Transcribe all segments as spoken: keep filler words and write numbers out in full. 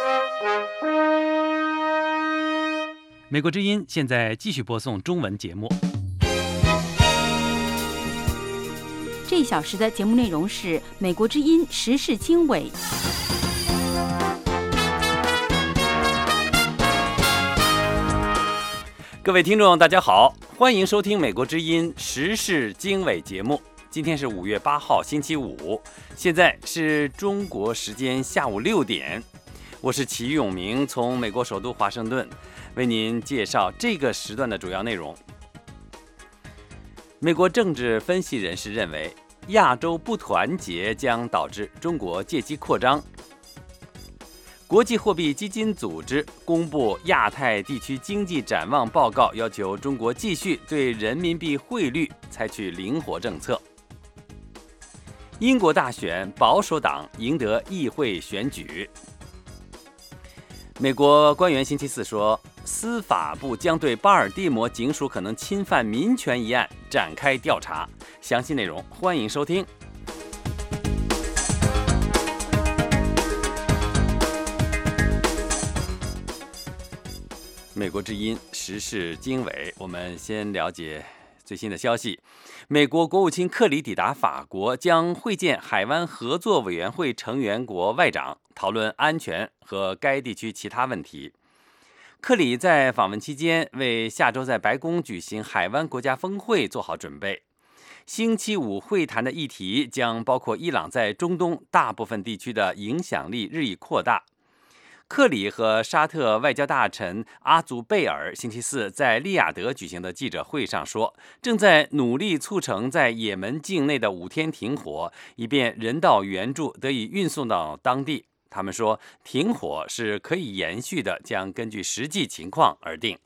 美国之音现在继续播送中文节目。 这一小时的节目内容是美国之音时事经纬。 各位听众大家好，欢迎收听美国之音时事经纬节目。今天是五月八号星期五，现在是中国时间下午六点，我是齐永明，从美国首都华盛顿为您介绍这个时段的主要内容。美国政治分析人士认为，亚洲不团结将导致中国借机扩张。国际货币基金组织公布亚太地区经济展望报告，要求中国继续对人民币汇率采取灵活政策。英国大选，保守党赢得议会选举。美国官员星期四说，司法部将对巴尔的摩警署可能侵犯民权一案展开调查。详细内容欢迎收听。美国之音时事经纬，我们先了解最新的消息。美国国务卿克里抵达法国，将会见海湾合作委员会成员国外长，讨论安全和该地区其他问题。克里在访问期间为下周在白宫举行海湾国家峰会做好准备。星期五会谈的议题将包括伊朗在中东大部分地区的影响力日益扩大。克里和沙特外交大臣阿祖贝尔星期四在利雅得举行的记者会上说，正在努力促成在也门境内的五天停火，以便人道援助得以运送到当地。他们说，停火是可以延续的，将根据实际情况而定。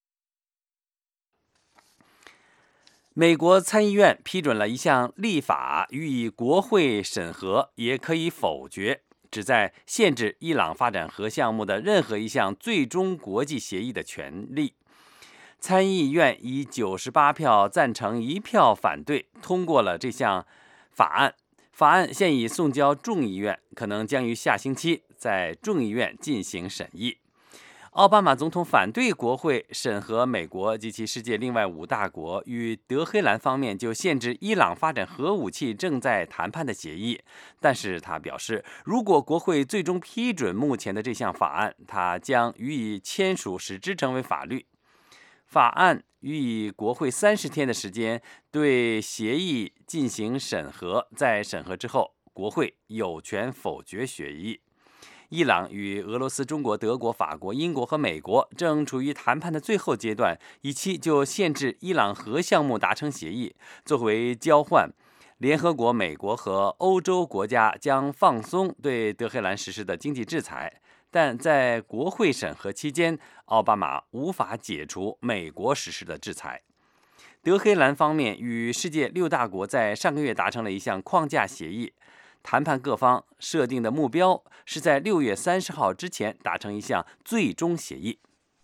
美国参议院批准了一项立法，予以国会审核，也可以否决，旨在限制伊朗发展核项目的任何一项最终国际协议的权利。参议院以九十八票赞成，一票反对通过了这项法案。法案现已送交众议院，可能将于下星期在众议院进行审议。奥巴马总统反对国会审核美国及其世界另外五大国与德黑兰方面就限制伊朗发展核武器正在谈判的协议，但是他表示，如果国会最终批准目前的这项法案，他将予以签署，使之成为法律。法案予以国会三十天的时间对协议进行审核，在审核之后，国会有权否决协议。伊朗与俄罗斯、中国、德国、法国、英国和美国正处于谈判的最后阶段，以期就限制伊朗核项目达成协议。作为交换，联合国、美国和欧洲国家将放松对德黑兰实施的经济制裁，但在国会审核期间，奥巴马无法解除美国实施的制裁。德黑兰方面与世界六大国在上个月达成了一项框架协议，谈判各方设定的目标是在六月三十号之前达成一项最终协议。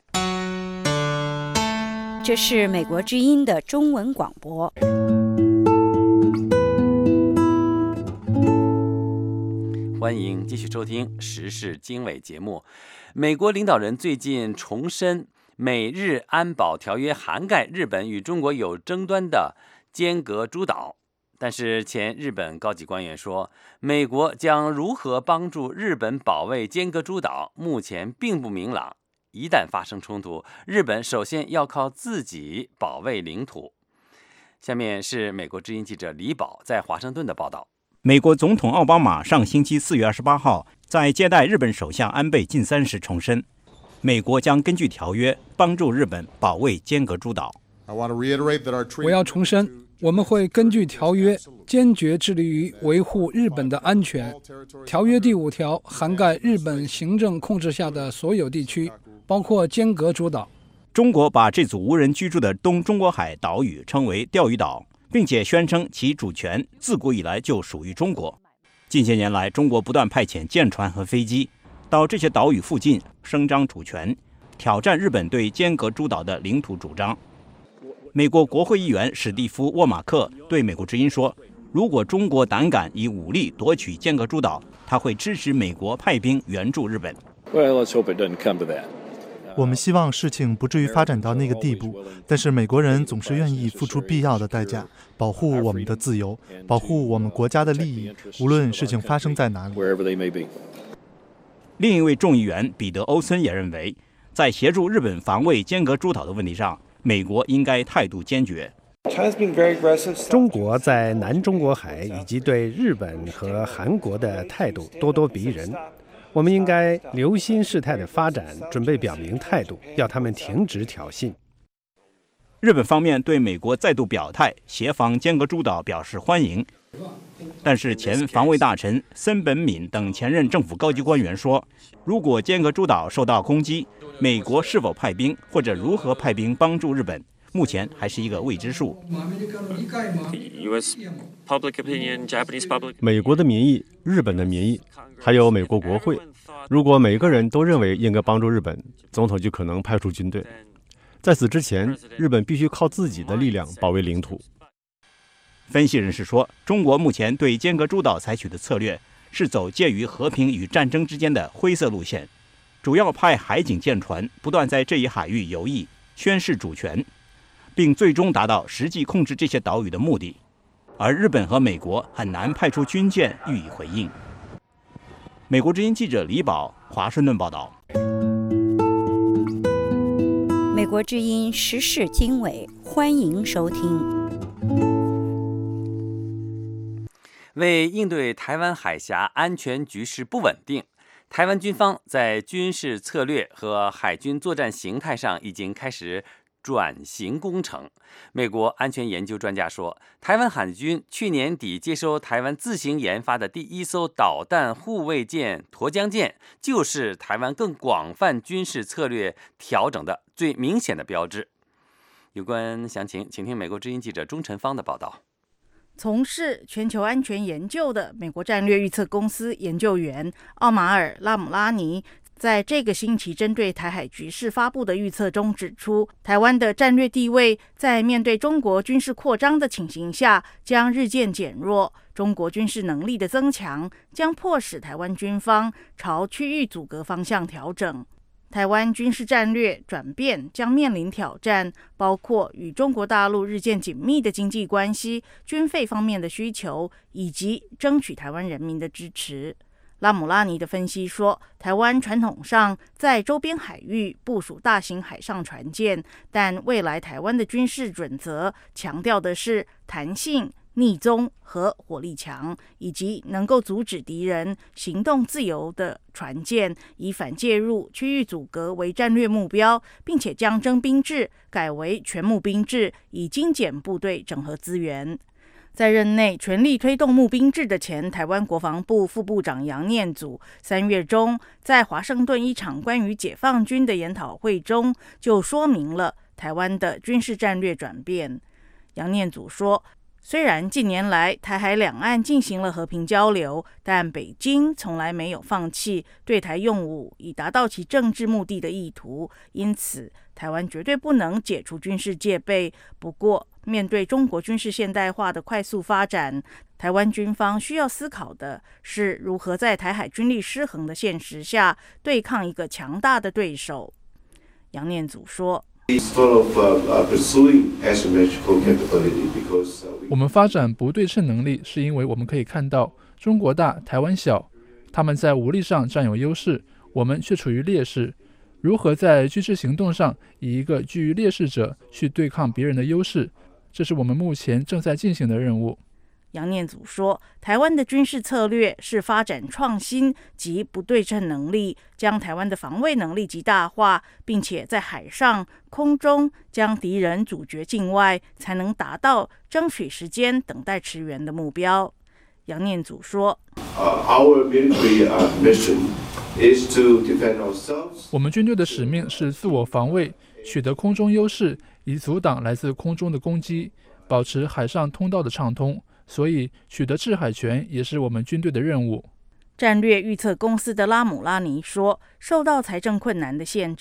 这是美国之音的中文广播。 欢迎继续收听时事经纬节目。美国领导人最近重申，美日安保条约涵盖日本与中国有争端的尖阁诸岛。但是前日本高级官员说，美国将如何帮助日本保卫尖阁诸岛，目前并不明朗。一旦发生冲突，日本首先要靠自己保卫领土。下面是美国之音记者李宝在华盛顿的报道。 美国总统奥巴马上星期四月二十八号在接待日本首相安倍晋三时重申，美国将根据条约帮助日本保卫尖阁诸岛。 我要重申，我们会根据条约坚决致力于维护日本的安全。条约第五条涵盖日本行政控制下的所有地区，包括尖阁诸岛。 中国把这组无人居住的东中国海岛屿称为钓鱼岛，并且宣称其主权自古以来就属于中国。近些年来，中国不断派遣舰船和飞机到这些岛屿附近声张主权，挑战日本对尖阁诸岛的领土主张。美国国会议员史蒂夫·沃马克对美国之音说，如果中国胆敢以武力夺取尖阁诸岛，他会支持美国派兵援助日本。 Well, let's hope it doesn't come to that. 我们希望事情不至于发展到那个地步，但是美国人总是愿意付出必要的代价，保护我们的自由，保护我们国家的利益，无论事情发生在哪里。 另一位众议员彼得·欧森也认为，在协助日本防卫尖阁诸岛的问题上，美国应该态度坚决。 中国在南中国海以及对日本和韩国的态度咄咄逼人，我们应该留心事态的发展，准备表明态度，要他们停止挑衅。 日本方面对美国再度表态协防尖阁诸岛表示欢迎，但是前防卫大臣森本敏等前任政府高级官员说，如果尖阁诸岛受到攻击，美国是否派兵或者如何派兵帮助日本，目前还是一个未知数。 美国的民意、日本的民意，还有美国国会，如果每个人都认为应该帮助日本，总统就可能派出军队。在此之前，日本必须靠自己的力量保卫领土。 分析人士说，中国目前对尖阁诸岛采取的策略是走介于和平与战争之间的灰色路线，主要派海警舰船不断在这一海域游弋，宣示主权，并最终达到实际控制这些岛屿的目的。而日本和美国很难派出军舰予以回应。美国之音记者李宝，华盛顿报道。 美国之音时事经纬，欢迎收听。 为应对台湾海峡安全局势不稳定，台湾军方在军事策略和海军作战形态上已经开始转型工程。美国安全研究专家说，台湾海军去年底接收台湾自行研发的第一艘导弹护卫舰沱江舰，就是台湾更广泛军事策略调整的最明显的标志。有关详情，请听美国之音记者钟晨芳的报道。 从事全球安全研究的美国战略预测公司研究员奥马尔·拉姆拉尼在这个星期针对台海局势发布的预测中指出，台湾的战略地位在面对中国军事扩张的情形下将日渐减弱，中国军事能力的增强将迫使台湾军方朝区域阻隔方向调整。台湾军事战略转变将面临挑战，包括与中国大陆日渐紧密的经济关系、军费方面的需求，以及争取台湾人民的支持。拉姆拉尼的分析说，台湾传统上在周边海域部署大型海上船舰，但未来台湾的军事准则强调的是弹性、逆踪和火力强，以及能够阻止敌人行动自由的船舰，以反介入、区域阻隔为战略目标，并且将征兵制改为全募兵制，以精简部队整合资源。在任内全力推动募兵制的前台湾国防部副部长杨念祖，三月中在华盛顿一场关于解放军的研讨会中，就说明了台湾的军事战略转变。杨念祖说，虽然近年来台海两岸进行了和平交流，但北京从来没有放弃对台用武以达到其政治目的的意图，因此台湾绝对不能解除军事戒备。不过，面对中国军事现代化的快速发展，台湾军方需要思考的是如何在台海军力失衡的现实下对抗一个强大的对手。杨念祖说， 我们发展不对称能力，是因为我们可以看到中国大，台湾小，他们在武力上占有优势，我们却处于劣势。如何在军事行动上以一个居于劣势者去对抗别人的优势，这是我们目前正在进行的任务。 杨念祖说，台湾的军事策略是发展创新及不对称能力，将台湾的防卫能力极大化，并且在海上、空中将敌人阻绝境外，才能达到争取时间、等待驰援的目标。杨念祖说， Our military mission is to defend ourselves. 我们军队的使命是自我防卫，取得空中优势，以阻挡来自空中的攻击，保持海上通道的畅通。所以，取得制海权也是我们军队的任务。 战略预测公司的拉姆拉尼说，受到财政困难的限制，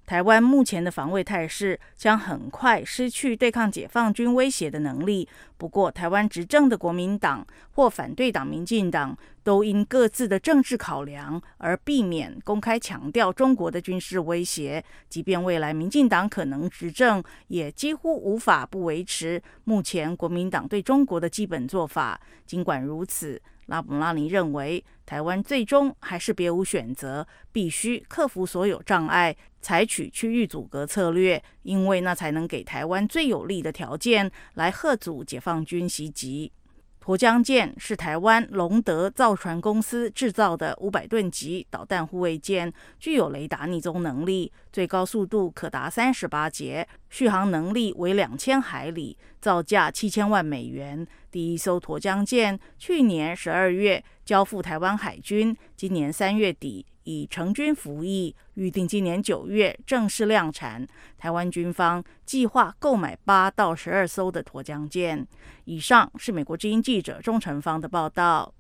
台湾目前的防卫态势将很快失去对抗解放军威胁的能力。不过，台湾执政的国民党或反对党民进党都因各自的政治考量而避免公开强调中国的军事威胁。即便未来民进党可能执政，也几乎无法不维持目前国民党对中国的基本做法。尽管如此，拉姆拉尼认为，台湾最终还是别无选择，必须克服所有障碍，采取区域阻隔策略，因为那才能给台湾最有利的条件来吓阻解放军袭击。沱江舰是台湾龙德造船公司制造的五百吨级导弹护卫舰，具有雷达逆踪能力，最高速度可达三十八节，续航能力为两千海里，造价七千万美元。第一艘沱江舰去年十二月交付台湾海军，今年三月底已成军服役，预定今年九月正式量产。台湾军方计划购买八到十二艘的沱江舰。以上是美国之音记者钟成芳的报道。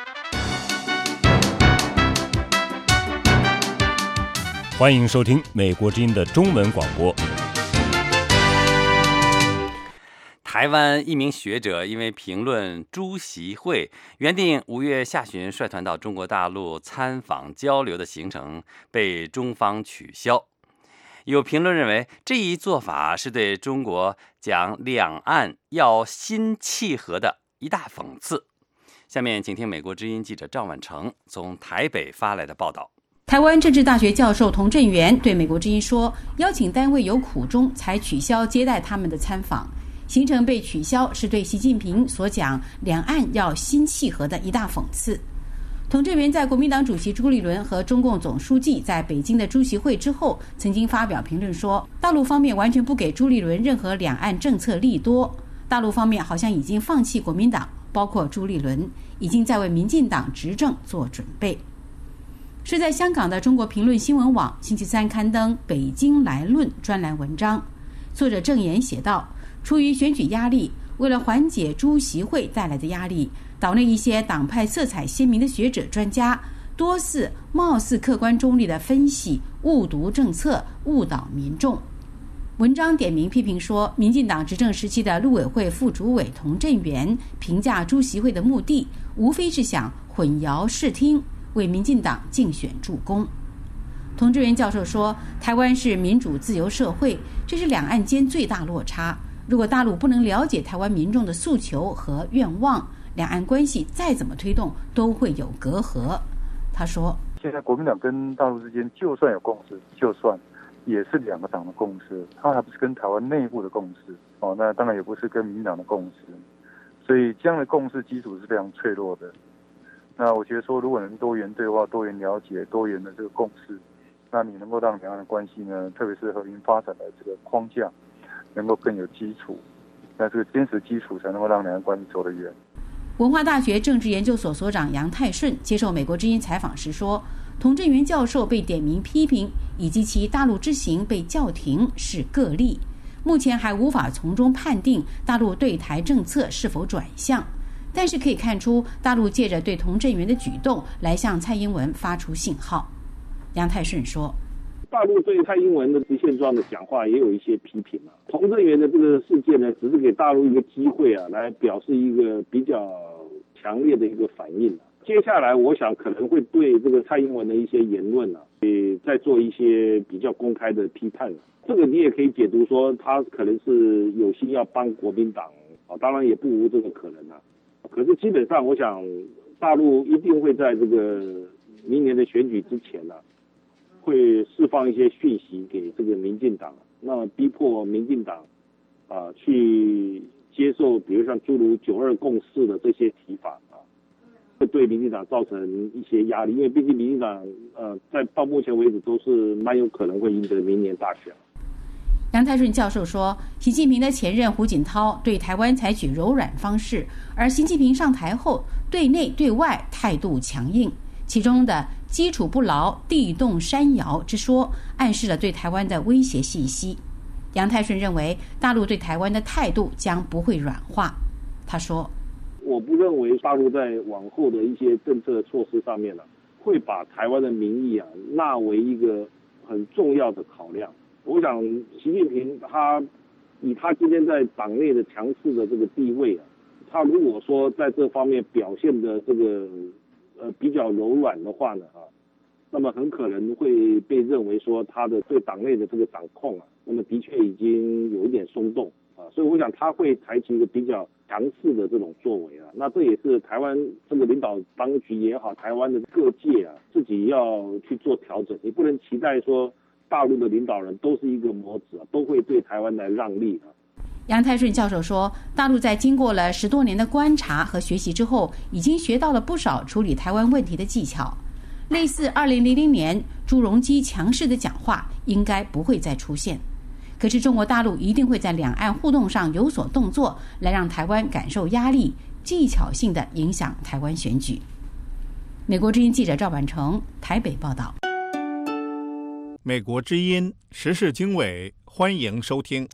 欢迎收听美国之音的中文广播。 台湾一名学者因为评论朱习会，原定五月下旬率团到中国大陆参访交流的行程被中方取消。有评论认为，这一做法是对中国讲两岸要心契合的一大讽刺。下面请听美国之音记者赵婉成从台北发来的报道。 台湾政治大学教授童振源对美国之音说，邀请单位有苦衷，才取消接待他们的参访。行程被取消是对习近平所讲两岸要心契合的一大讽刺。童振源在国民党主席朱立伦和中共总书记在北京的朱习会之后，曾经发表评论说，大陆方面完全不给朱立伦任何两岸政策利多，大陆方面好像已经放弃国民党，包括朱立伦，已经在为民进党执政做准备。是在香港的中国评论新闻网星期三刊登《北京来论》专栏文章，作者郑言写道，出于选举压力，为了缓解朱习会带来的压力，岛内一些党派色彩鲜明的学者专家多次貌似客观中立的分析，误读政策，误导民众。文章点名批评说，民进党执政时期的陆委会副主委童振源评价朱习会的目的，无非是想混淆视听，为民进党竞选助攻。童振源教授说，台湾是民主自由社会，这是两岸间最大落差。如果大陆不能了解台湾民众的诉求和愿望，两岸关系再怎么推动都会有隔阂。他说， 现在国民党跟大陆之间就算有共识，就算也是两个党的共识，它还不是跟台湾内部的共识哦，那当然也不是跟民进党的共识，所以这样的共识基础是非常脆弱的。那我觉得说，如果能多元对话、多元了解、多元的这个共识，那你能够让两岸的关系呢，特别是和平发展的这个框架，能够更有基础。那这个坚实基础才能够让两岸关系走得远。 文化大学政治研究所所长杨泰顺接受美国之音采访时说，童振源教授被点名批评，以及其大陆之行被叫停是个例，目前还无法从中判定大陆对台政策是否转向。但是可以看出，大陆借着对童振源的举动来向蔡英文发出信号。杨泰顺说， 大陆对蔡英文的直线状的讲话也有一些批评啊。童振源的这个事件呢，只是给大陆一个机会啊，来表示一个比较强烈的一个反应啊。接下来我想可能会对这个蔡英文的一些言论啊，也再做一些比较公开的批判。这个你也可以解读说，他可能是有心要帮国民党啊，当然也不无这个可能啊。可是基本上，我想大陆一定会在这个明年的选举之前呢、啊，会释放一些讯息给这个民进党，那么逼迫民进党啊去接受，比如像诸如九二共识的这些提法啊，会对民进党造成一些压力，因为毕竟民进党呃在到目前为止都是蛮有可能会赢得明年大选。 杨泰顺教授说，习近平的前任胡锦涛对台湾采取柔软方式，而习近平上台后对内对外态度强硬，其中的基础不牢、地动山摇之说，暗示了对台湾的威胁信息。杨泰顺认为，大陆对台湾的态度将不会软化。他说， 我不认为大陆在往后的一些政策措施上面呢、啊，会把台湾的民意啊纳为一个很重要的考量。 我想习近平他以他今天在党内的强势的这个地位啊，他如果说在这方面表现的这个呃比较柔软的话呢啊，那么很可能会被认为说他的对党内的这个掌控啊，那么的确已经有一点松动啊，所以我想他会采取一个比较强势的这种作为啊，那这也是台湾这个领导当局也好，台湾的各界啊自己要去做调整，你不能期待说大陆的领导人都是一个模子啊，都会对台湾来让利啊。 杨泰顺教授说，大陆在经过了十多年的观察和学习之后，已经学到了不少处理台湾问题的技巧。类似二零零零年朱镕基强势的讲话应该不会再出现。可是中国大陆一定会在两岸互动上有所动作，来让台湾感受压力，技巧性的影响台湾选举。美国之音记者赵婉成台北报道。 美国之音时事经纬，欢迎收听。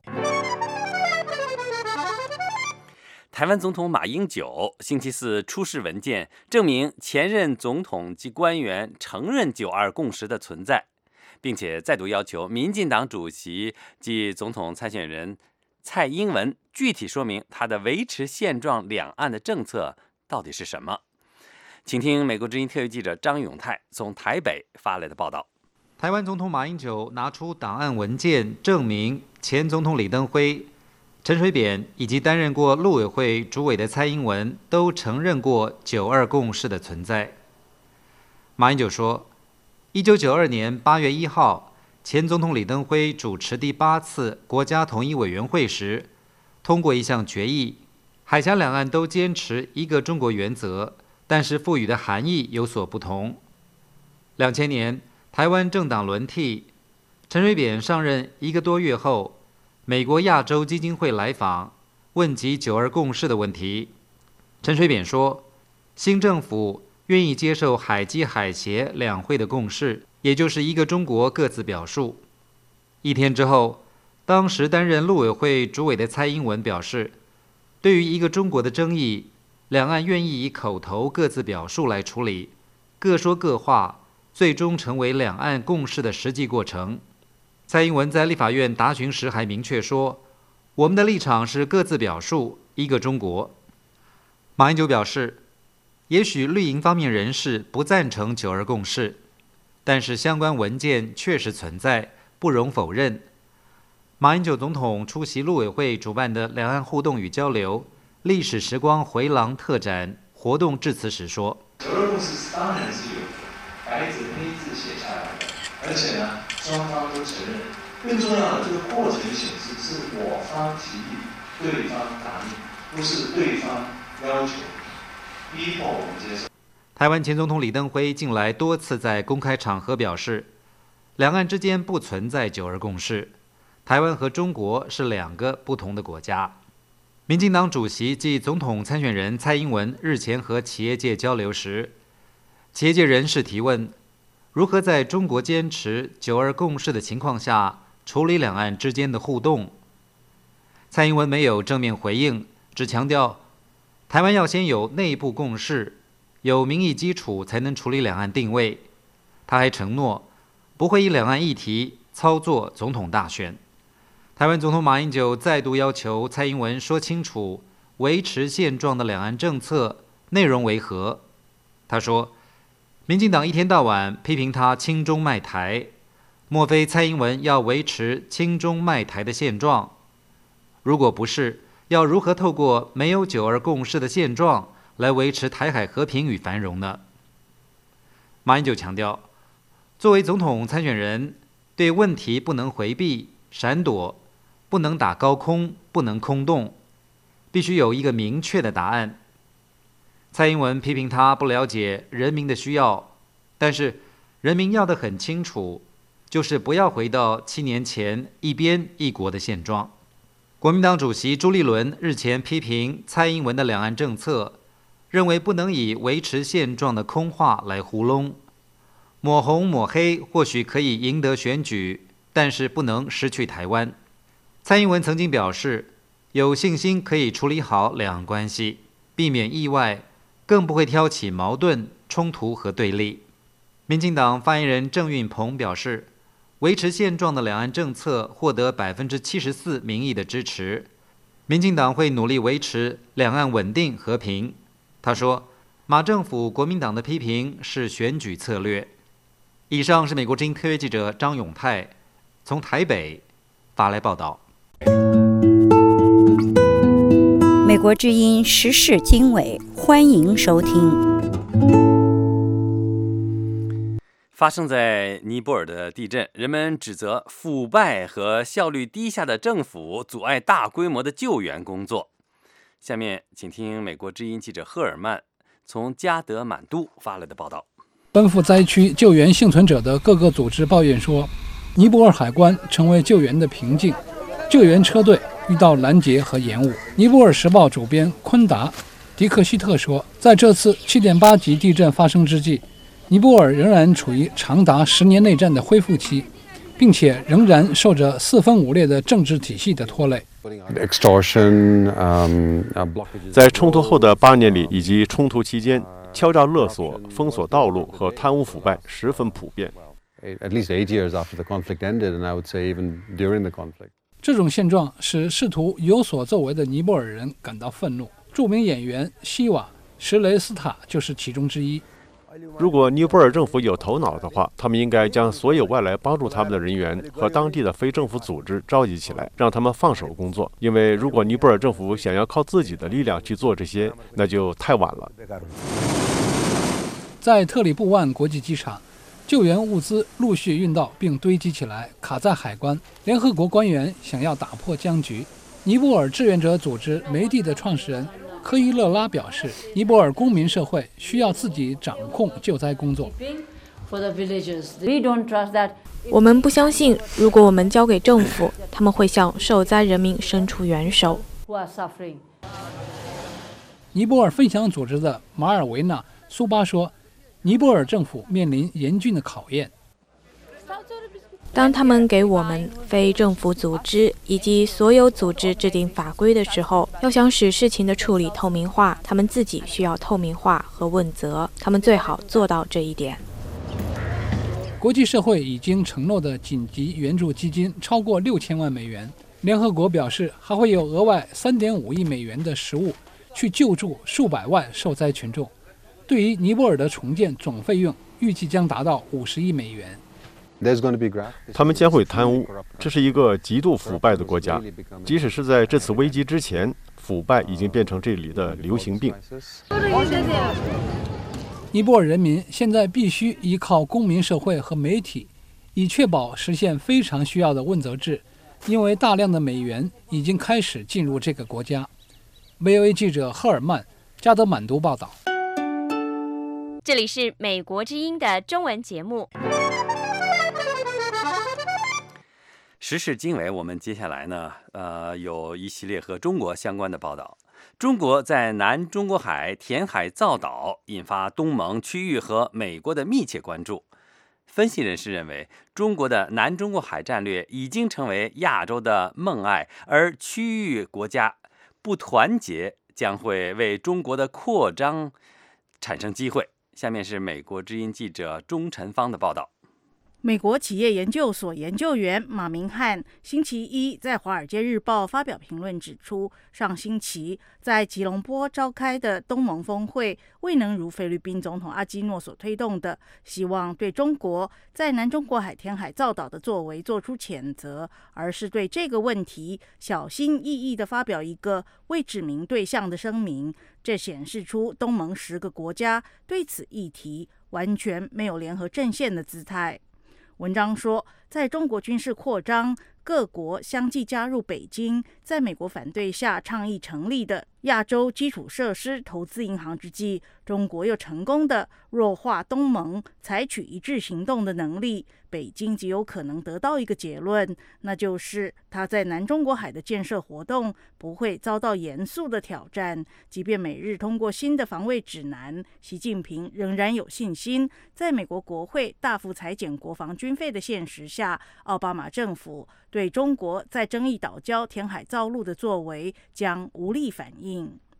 台湾总统马英九星期四出示文件，证明前任总统及官员承认九二共识的存在，并且再度要求民进党主席及总统参选人蔡英文具体说明他的维持现状两岸的政策到底是什么。请听美国之音特约记者张永泰从台北发来的报道。 台湾总统马英九拿出档案文件，证明前总统李登辉、陈水扁以及担任过陆委会主委的蔡英文都承认过九二共识的存在。马英九说，一九九二年八月一号，前总统李登辉主持第八次国家统一委员会时，通过一项决议，海峡两岸都坚持一个中国原则，但是赋予的含义有所不同。两千年，台湾政党轮替，陈水扁上任一个多月后，美国亚洲基金会来访，问及九二共识的问题。陈水扁说，新政府愿意接受海基海协两会的共识，也就是一个中国各自表述。一天之后，当时担任陆委会主委的蔡英文表示，对于一个中国的争议，两岸愿意以口头各自表述来处理，各说各话，最终成为两岸共识的实际过程。蔡英文在立法院答询时还明确说，我们的立场是各自表述，一个中国。马英九表示，也许绿营方面人士不赞成九二共识，但是相关文件确实存在，不容否认。马英九总统出席陆委会主办的两岸互动与交流历史时光回廊特展活动致辞时说， 九二共识当然是有白纸黑字写下来的，而且呢，双方都承认。更重要的，这个过程显示是我方提议，对方答应，不是对方要求，逼迫我们接受。 台湾前总统李登辉近来多次在公开场合表示，两岸之间不存在九二共识，台湾和中国是两个不同的国家。民进党主席暨总统参选人蔡英文日前和企业界交流时，企业界人士提问，如何在中国坚持九二共识的情况下处理两岸之间的互动？蔡英文没有正面回应，只强调台湾要先有内部共识，有民意基础才能处理两岸定位。他还承诺不会以两岸议题操作总统大选。台湾总统马英九再度要求蔡英文说清楚维持现状的两岸政策内容为何。他说，民进党一天到晚批评他亲中卖台，莫非蔡英文要维持亲中卖台的现状？如果不是，要如何透过没有九二共识的现状来维持台海和平与繁荣呢？马英九强调，作为总统参选人，对问题不能回避、闪躲，不能打高空，不能空洞，必须有一个明确的答案。蔡英文批评他不了解人民的需要，但是人民要得很清楚，就是不要回到七年前一边一国的现状。国民党主席朱立伦日前批评蔡英文的两岸政策，认为不能以维持现状的空话来糊弄，抹红抹黑或许可以赢得选举，但是不能失去台湾。蔡英文曾经表示，有信心可以处理好两岸关系，避免意外，更不会挑起矛盾、冲突和对立。民进党发言人郑运鹏表示， 维持现状的两岸政策获得百分之七十四民意的支持。民进党会努力维持两岸稳定和平。他说，马政府国民党的批评是选举策略。以上是美国之音特约记者张永泰从台北发来报道。 美国之音时事经纬，欢迎收听。 发生在尼泊尔的地震，人们指责腐败和效率低下的政府阻碍大规模的救援工作。下面请听美国之音记者赫尔曼从加德满都发来的报道。 奔赴灾区救援幸存者的各个组织抱怨说，尼泊尔海关成为救援的瓶颈，救援车队遇到拦截和延误。尼泊尔时报主编昆达·迪克希特说，在这次 七点八 级地震发生之际，尼泊尔仍然处于长达十年内战的恢复期，并且仍然受着四分五裂的政治体系的拖累。 在冲突后的八年里以及冲突期间，敲诈勒索、封锁道路和贪污腐败十分普遍。 这种现状使试图有所作为的尼泊尔人感到愤怒。著名演员希瓦·什雷斯塔就是其中之一。 如果尼泊尔政府有头脑的话，他们应该将所有外来帮助他们的人员和当地的非政府组织召集起来，让他们放手工作。因为如果尼泊尔政府想要靠自己的力量去做这些，那就太晚了。 在特里布万国际机场，救援物资陆续运到并堆积起来，卡在海关。联合国官员想要打破僵局。尼泊尔志愿者组织梅地的创始人科伊勒拉表示，尼泊尔公民社会需要自己掌控救灾工作。 我们不相信，如果我们交给政府，他们会向受灾人民伸出援手。 尼泊尔分享组织的马尔维纳·苏巴说，尼泊尔政府面临严峻的考验。 当他们给我们非政府组织以及所有组织制定法规的时候，要想使事情的处理透明化，他们自己需要透明化和问责，他们最好做到这一点。 国际社会已经承诺的紧急援助基金超过六千万美元，联合国表示还会有额外三点五亿美元的食物去救助数百万受灾群众。对于尼泊尔的重建总费用预计将达到五十亿美元。 他们将会贪污，这是一个极度腐败的国家。即使是在这次危机之前，腐败已经变成这里的流行病。 尼泊尔人民现在必须依靠公民社会和媒体，以确保实现非常需要的问责制，因为大量的美元已经开始进入这个国家。V O A 记者赫尔曼，加德满都报道。 这里是美国之音的中文节目。 时事经纬，我们接下来呢，呃，有一系列和中国相关的报道。中国在南中国海填海造岛，引发东盟区域和美国的密切关注。分析人士认为，中国的南中国海战略已经成为亚洲的梦霭，而区域国家不团结将会为中国的扩张产生机会。下面是美国之音记者钟晨芳的报道。 美国企业研究所研究员马明汉星期一在《华尔街日报》发表评论，指出，上星期在吉隆坡召开的东盟峰会未能如菲律宾总统阿基诺所推动的，希望对中国在南中国海填海造岛的作为做出谴责，而是对这个问题小心翼翼地发表一个未指明对象的声明。这显示出东盟十个国家对此议题完全没有联合阵线的姿态。文章说，在中国军事扩张、各国相继加入北京在美国反对下倡议成立的亚洲基础设施投资银行之际，中国又成功的弱化东盟采取一致行动的能力。北京极有可能得到一个结论，那就是它在南中国海的建设活动不会遭到严肃的挑战。即便美日通过新的防卫指南，习近平仍然有信心，在美国国会大幅裁减国防军费的现实下，奥巴马政府对中国在争议岛礁填海造陆的作为将无力反应。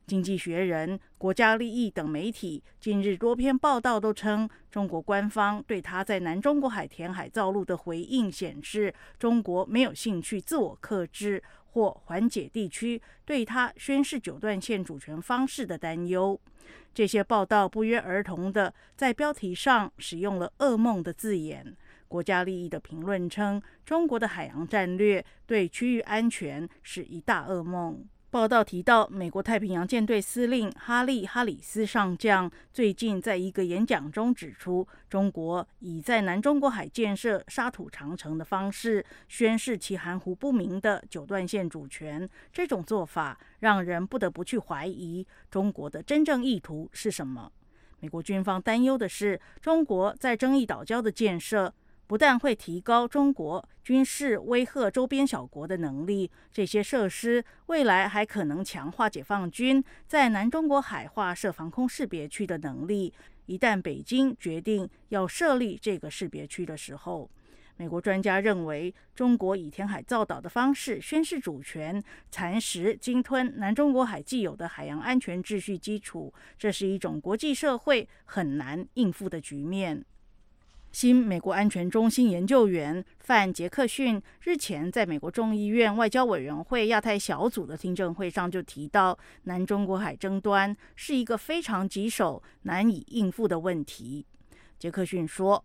经济学人、国家利益等媒体近日多篇报道都称，中国官方对他在南中国海填海造陆的回应显示，中国没有兴趣自我克制或缓解地区对他宣示九段线主权方式的担忧。这些报道不约而同地在标题上使用了噩梦的字眼。国家利益的评论称，中国的海洋战略对区域安全是一大噩梦。报道提到，美国太平洋舰队司令哈利·哈里斯上将最近在一个演讲中指出，中国以在南中国海建设沙土长城的方式宣示其含糊不明的九段线主权。这种做法让人不得不去怀疑中国的真正意图是什么。美国军方担忧的是，中国在争议岛礁的建设不但会提高中国军事威吓周边小国的能力，这些设施未来还可能强化解放军在南中国海划设防空识别区的能力。一旦北京决定要设立这个识别区的时候，美国专家认为，中国以填海造岛的方式宣示主权，蚕食鲸吞南中国海既有的海洋安全秩序基础，这是一种国际社会很难应付的局面。新美国安全中心研究员范杰克逊日前在美国众议院外交委员会亚太小组的听证会上就提到，南中国海争端是一个非常棘手、难以应付的问题。杰克逊说，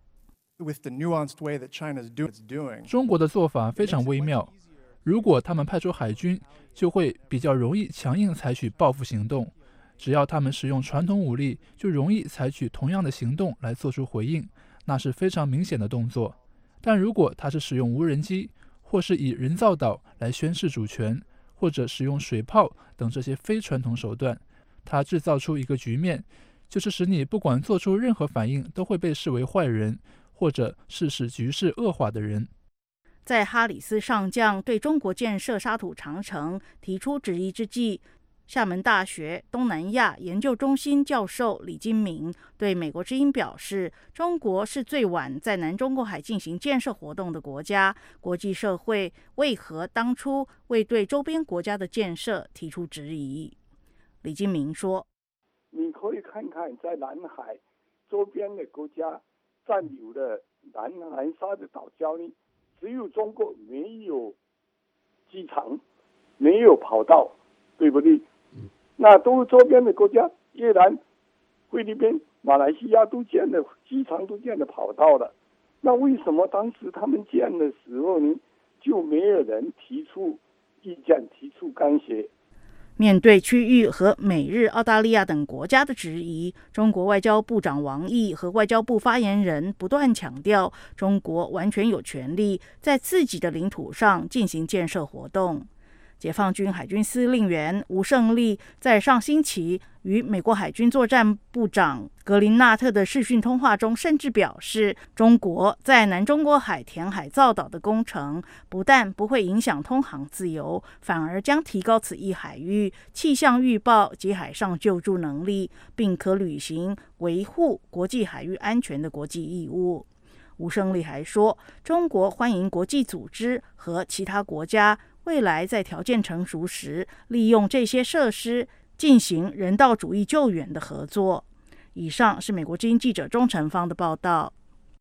中国的做法非常微妙，如果他们派出海军，就会比较容易强硬采取报复行动；只要他们使用传统武力，就容易采取同样的行动来做出回应，那是非常明显的动作。但如果他是使用无人机，或是以人造岛来宣示主权，或者使用水炮等这些非传统手段，他制造出一个局面，就是使你不管做出任何反应都会被视为坏人，或者是使局势恶化的人。 在哈里斯上将对中国建设沙土长城提出质疑之际，厦门大学东南亚研究中心教授李金明对美国之音表示，中国是最晚在南中国海进行建设活动的国家，国际社会为何当初未对周边国家的建设提出质疑？李金明说， 你可以看看在南海周边的国家占有的南南沙的岛礁呢，只有中国没有机场，没有跑道，对不对？那都周边的国家，越南、菲律宾、马来西亚都建了机场，都建了跑道了。那为什么当时他们建的时候呢，就没有人提出意见、提出干涉？ 面对区域和美日、澳大利亚等国家的质疑，中国外交部长王毅和外交部发言人不断强调，中国完全有权利在自己的领土上进行建设活动。解放军海军司令员吴胜利在上星期与美国海军作战部长格林纳特的视讯通话中，甚至表示，中国在南中国海填海造岛的工程不但不会影响通航自由，反而将提高此一海域气象预报及海上救助能力，并可履行维护国际海域安全的国际义务。吴胜利还说，中国欢迎国际组织和其他国家未来在条件成熟时，利用这些设施进行人道主义救援的合作。以上是美国之音记者钟成芳的报道。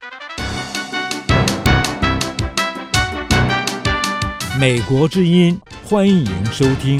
美国之音，欢迎收听。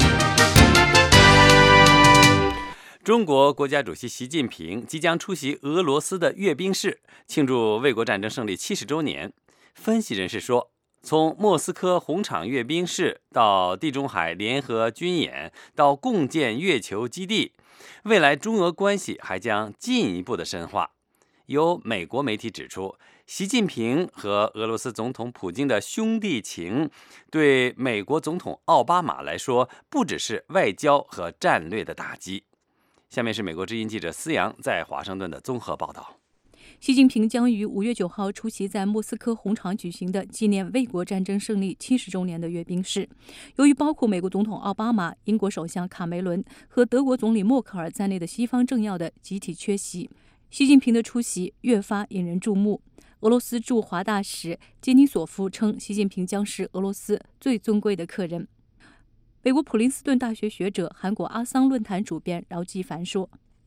中国国家主席习近平即将出席俄罗斯的阅兵式，庆祝卫国战争胜利七十周年。分析人士说，从莫斯科红场阅兵式到地中海联合军演，到共建月球基地，未来中俄关系还将进一步的深化。有美国媒体指出，习近平和俄罗斯总统普京的兄弟情，对美国总统奥巴马来说，不只是外交和战略的打击。下面是美国之音记者思阳在华盛顿的综合报道。 习近平将于五月九号出席在莫斯科红场举行的纪念卫国战争胜利七十周年的阅兵式。由于包括美国总统奥巴马、英国首相卡梅伦和德国总理默克尔在内的西方政要的集体缺席，习近平的出席越发引人注目。俄罗斯驻华大使杰尼索夫称，习近平将是俄罗斯最尊贵的客人。 美国普林斯顿大学学者、韩国阿桑论坛主编饶继凡说。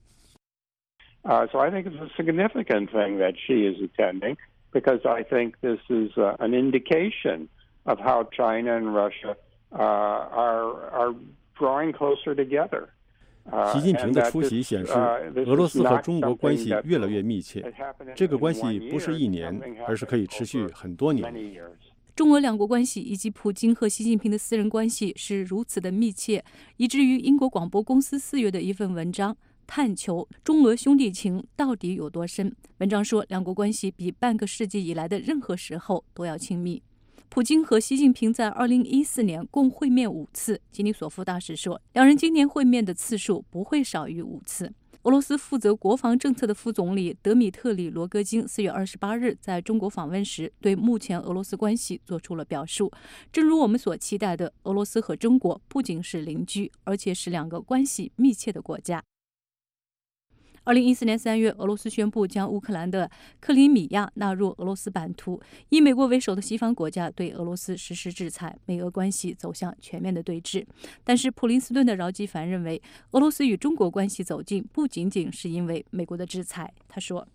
Uh, so I think it's a significant thing that she is attending because I think this is uh, an indication of how China and Russia uh, are, are drawing closer together. 习近平的出席显示，俄罗斯和中国关系越来越密切。这个关系不是一年，而是可以持续很多年。 中俄两国关系以及普京和习近平的私人关系是如此的密切，以至于英国广播公司四月的一份文章探求中俄兄弟情到底有多深。文章说，两国关系比半个世纪以来的任何时候都要亲密。普京和习近平在二零一四年共会面五次，基尼索夫大使说，两人今年会面的次数不会少于五次。俄罗斯负责国防政策的副总理德米特里·罗戈金四月二十八日在中国访问时，对目前俄罗斯关系做出了表述。正如我们所期待的，俄罗斯和中国不仅是邻居，而且是两个关系密切的国家。二零一四年三月，俄罗斯宣布将乌克兰的克里米亚纳入俄罗斯版图，以美国为首的西方国家对俄罗斯实施制裁，美俄关系走向全面的对峙。但是普林斯顿的饶继凡认为，俄罗斯与中国关系走近不仅仅是因为美国的制裁。他说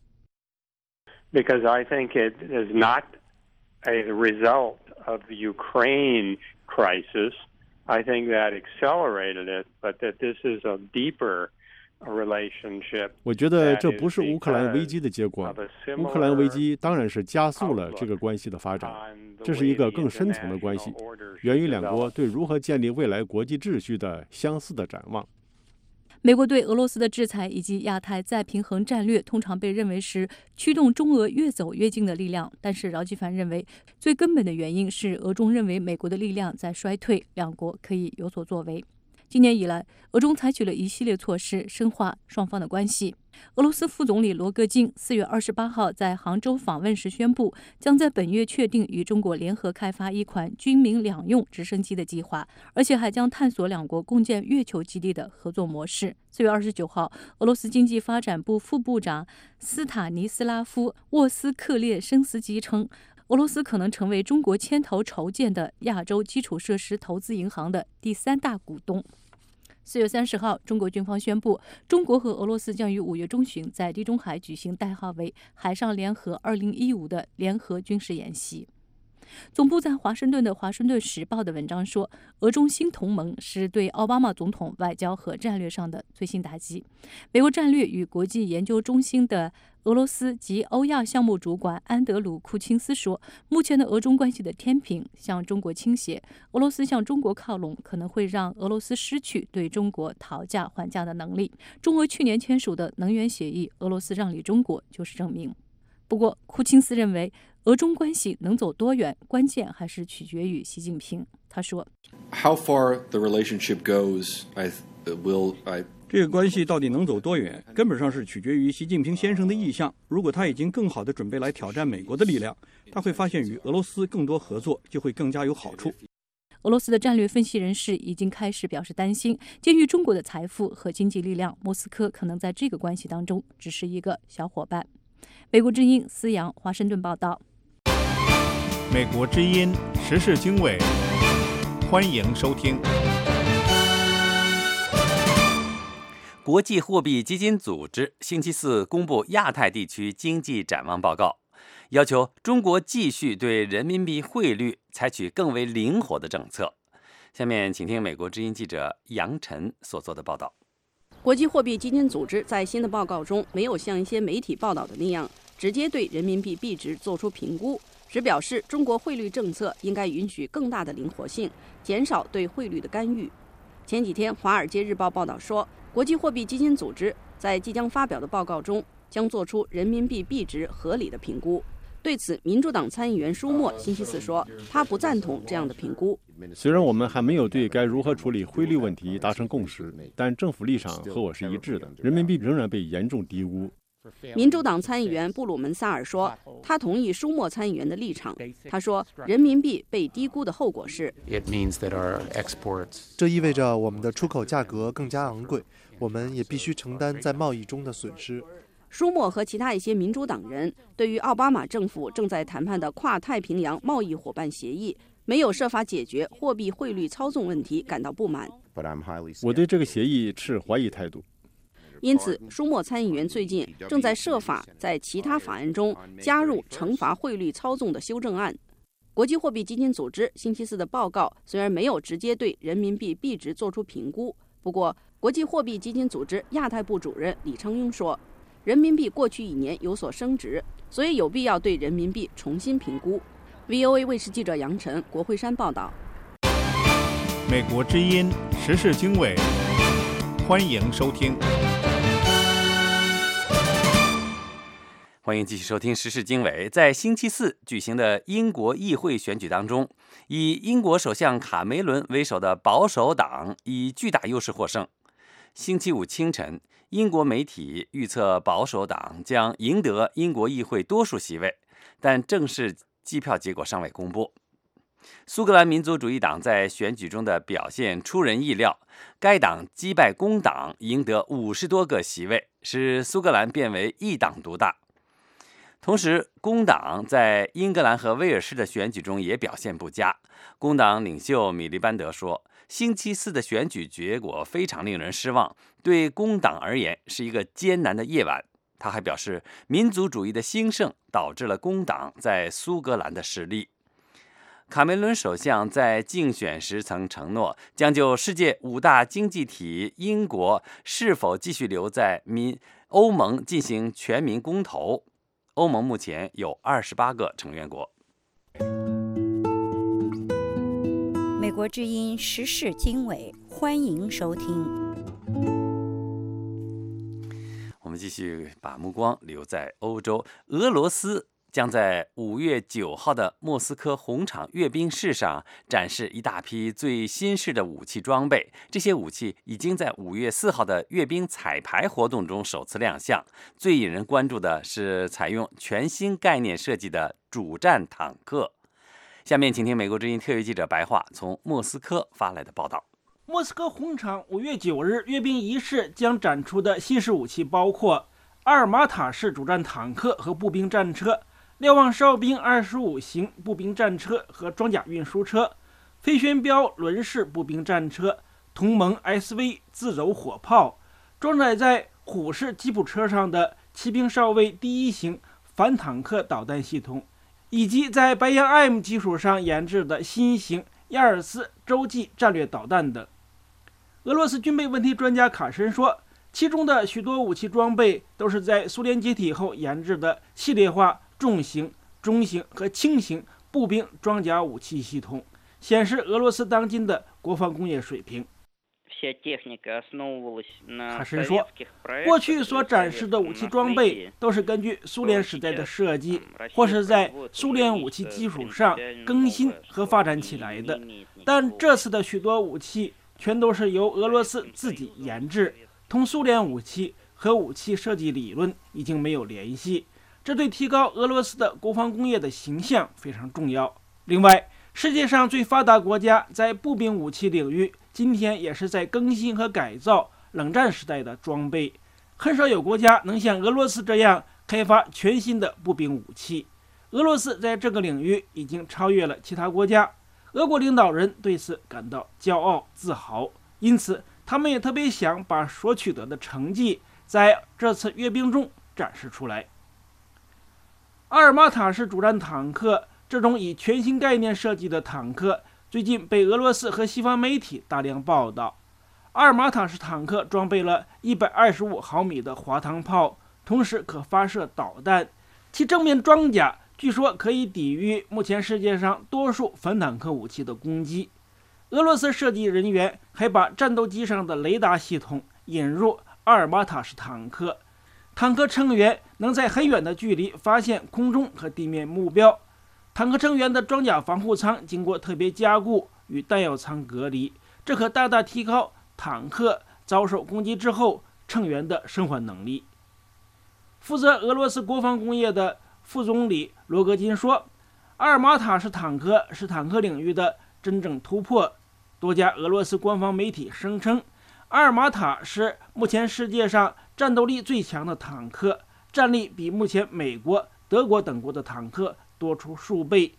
Because I think it is not a result of the Ukraine crisis. I think that accelerated it, but that this is a deeper 我觉得这不是乌克兰危机的结果，乌克兰危机当然是加速了这个关系的发展，这是一个更深层的关系，源于两国对如何建立未来国际秩序的相似的展望。 美国对俄罗斯的制裁以及亚太再平衡战略通常被认为是驱动中俄越走越近的力量，但是饶继凡认为最根本的原因是俄中认为美国的力量在衰退，两国可以有所作为。今年以来，俄中采取了一系列措施深化双方的关系。俄罗斯副总理罗戈金四月二十八号在杭州访问时宣布，将在本月确定与中国联合开发一款军民两用直升机的计划，而且还将探索两国共建月球基地的合作模式。四月二十九号，俄罗斯经济发展部副部长斯塔尼斯拉夫·沃斯克列申斯基称，俄罗斯可能成为中国牵头筹建的亚洲基础设施投资银行的第三大股东。四月三十号，中国军方宣布，中国和俄罗斯将于五月中旬在地中海举行代号为“海上联合二零一五”的联合军事演习。总部在华盛顿的《华盛顿时报》的文章说，俄中新同盟是对奥巴马总统外交和战略上的最新打击。美国战略与国际研究中心的俄罗斯及欧亚项目主管安德鲁库钦斯说，目前的俄中关系的天平向中国倾斜，俄罗斯向中国靠拢可能会让俄罗斯失去对中国讨价还价的能力。中俄去年签署的能源协议，俄罗斯让利中国就是证明。不过库钦斯认为，俄中关系能走多远，关键还是取决于习近平。他说 How far the relationship goes, I will, I 这个关系到底能走多远，根本上是取决于习近平先生的意向。如果他已经更好地准备来挑战美国的力量，他会发现与俄罗斯更多合作就会更加有好处。 俄罗斯的战略分析人士已经开始表示担心，鉴于中国的财富和经济力量，莫斯科可能在这个关系当中只是一个小伙伴。美国之音思阳，华盛顿报道。 美国之音时事经纬，欢迎收听。 国际货币基金组织星期四公布亚太地区经济展望报告，要求中国继续对人民币汇率采取更为灵活的政策。下面请听美国之音记者杨晨所做的报道。 国际货币基金组织在新的报告中没有像一些媒体报道的那样直接对人民币币值做出评估，只表示中国汇率政策应该允许更大的灵活性，减少对汇率的干预。前几天，《华尔街日报》报道说，国际货币基金组织在即将发表的报告中将做出人民币币值合理的评估。对此，民主党参议员舒默星期四说，他不赞同这样的评估。 虽然我们还没有对该如何处理汇率问题达成共识，但政府立场和我是一致的，人民币仍然被严重低估。 民主党参议员布鲁门萨尔说，他同意舒默参议员的立场。他说，人民币被低估的后果是， 这意味着我们的出口价格更加昂贵，我们也必须承担在贸易中的损失。 舒默和其他一些民主党人对于奥巴马政府正在谈判的跨太平洋贸易伙伴协议没有设法解决货币汇率操纵问题感到不满。 我对这个协议持怀疑态度。 因此，舒默参议员最近正在设法在其他法案中加入惩罚汇率操纵的修正案。国际货币基金组织星期四的报告虽然没有直接对人民币币值做出评估，不过国际货币基金组织亚太部主任李昌镛说，人民币过去一年有所升值，所以有必要对人民币重新评估。V O A 卫视记者杨晨、国会山报道。 美国之音时事经纬，欢迎收听。 欢迎继续收听时事经纬。在星期四举行的英国议会选举当中，以英国首相卡梅伦为首的保守党以巨大优势获胜。星期五清晨，英国媒体预测保守党将赢得英国议会多数席位，但正式计票结果尚未公布。苏格兰民族主义党在选举中的表现出人意料，该党击败工党，赢得五十多个席位，使苏格兰变为一党独大。同时，工党在英格兰和威尔士的选举中也表现不佳。工党领袖米利班德说，星期四的选举结果非常令人失望，对工党而言是一个艰难的夜晚。他还表示，民族主义的兴盛导致了工党在苏格兰的失利。卡梅伦首相在竞选时曾承诺，将就世界五大经济体英国是否继续留在民欧盟进行全民公投。欧盟目前有二十八个成员国。 美国之音时事经纬，欢迎收听。 我们继续把目光留在欧洲，俄罗斯将在五月九号的莫斯科红场阅兵式上展示一大批最新式的武器装备。这些武器已经在五月四号的阅兵彩排活动中首次亮相。最引人关注的是采用全新概念设计的主战坦克。下面请听美国之音特约记者白桦从莫斯科发来的报道。 莫斯科红场五月九日阅兵仪式将展出的新式武器包括阿尔马塔式主战坦克和步兵战车、瞭望哨兵二十五型步兵战车和装甲运输车、飞旋镖轮式步兵战车、同盟 S V 自走火炮，装载在虎式吉普车上的骑兵少尉第一型反坦克导弹系统，以及在白杨 M 基础上研制的新型亚尔斯洲际战略导弹等。俄罗斯军备问题专家卡申说，其中的许多武器装备都是在苏联解体后研制的系列化重型、中型和轻型步兵装甲武器系统，显示俄罗斯当今的国防工业水平。卡申说，过去所展示的武器装备都是根据苏联时代的设计，或是在苏联武器基础上更新和发展起来的，但这次的许多武器全都是由俄罗斯自己研制，同苏联武器和武器设计理论已经没有联系，这对提高俄罗斯的国防工业的形象非常重要。另外，世界上最发达国家在步兵武器领域今天也是在更新和改造冷战时代的装备，很少有国家能像俄罗斯这样开发全新的步兵武器。俄罗斯在这个领域已经超越了其他国家，俄国领导人对此感到骄傲自豪，因此他们也特别想把所取得的成绩在这次阅兵中展示出来。阿尔马塔式主战坦克这种以全新概念设计的坦克最近被俄罗斯和西方媒体大量报道。阿尔马塔式坦克装备了一百二十五毫米的滑膛炮，同时可发射导弹，其正面装甲据说可以抵御目前世界上多数反坦克武器的攻击。俄罗斯设计人员还把战斗机上的雷达系统引入阿尔马塔式坦克，坦克成员能在很远的距离发现空中和地面目标。坦克成员的装甲防护舱经过特别加固，与弹药舱隔离，这可大大提高坦克遭受攻击之后成员的生还能力。负责俄罗斯国防工业的副总理罗戈金说，阿尔马塔式坦克是坦克领域的真正突破。多家俄罗斯官方媒体声称，阿尔马塔是目前世界上战斗力最强的坦克，战力比目前美国、德国等国的坦克多出数倍。